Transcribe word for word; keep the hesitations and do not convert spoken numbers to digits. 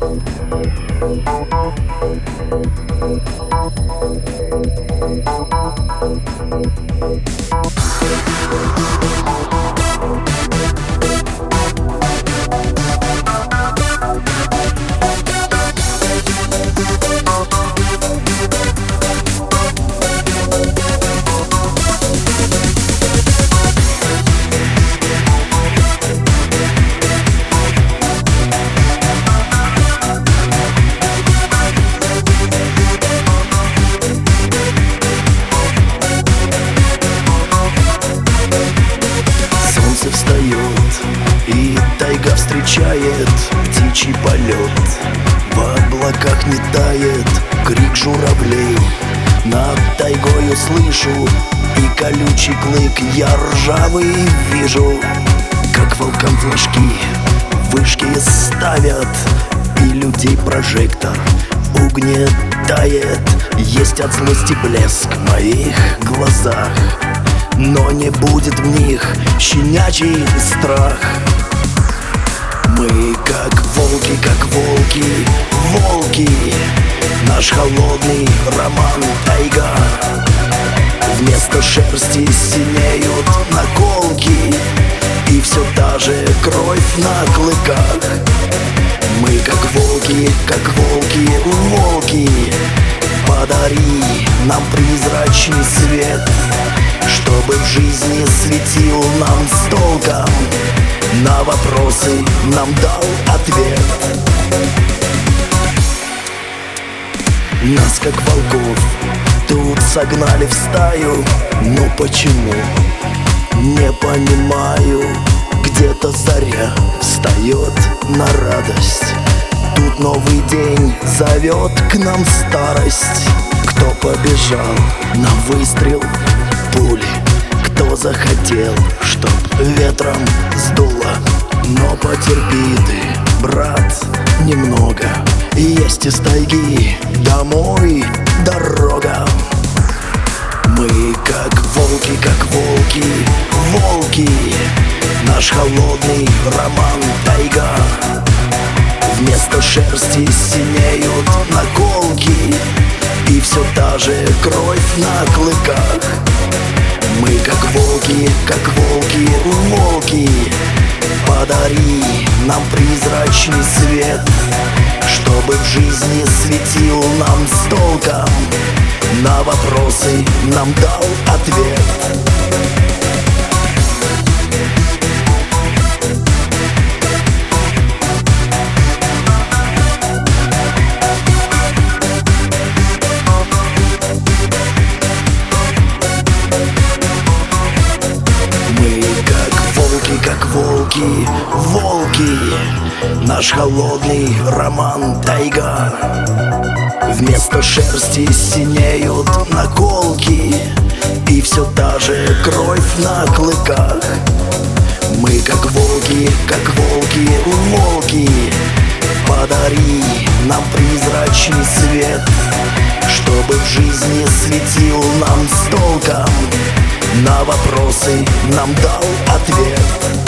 И тайга встречает птичий полет. В облаках не тает крик журавлей. Над тайгою слышу и колючий клык я ржавый вижу. Как волкам флажки вышки ставят, и людей прожектор угнетает. Есть от злости блеск в моих глазах, но не будет в них щенячий страх. Мы как волки, как волки, волки. Наш холодный роман тайга. Вместо шерсти синеют наколки, и все та же кровь на клыках. Мы как волки, как волки, волки. Подари нам призрачный свет, чтобы в жизни светил нам с толком, на вопросы нам дал ответ. Нас как волков тут согнали в стаю, но почему? Не понимаю. Где-то заря встает на радость. Тут новый день зовет к нам старость. Кто побежал на выстрел пули, кто захотел, чтоб ветром сдуло. Но потерпи ты, брат, немного. Есть из тайги домой дорога. Мы как волки, как волки, волки. Наш холодный роман тайга. Вместо шерсти синеют наколки, и все та же кровь на клыках. Мы как волки, как волки, волки. Подари нам призрачный свет, чтобы в жизни светил нам с толком, на вопросы нам дал ответ. Как волки, волки. Наш холодный роман тайга. Вместо шерсти синеют наколки, и все та же кровь на клыках. Мы как волки, как волки, волки. Подари нам призрачный свет, чтобы в жизни светил нам с толком, на вопросы нам дал ответ.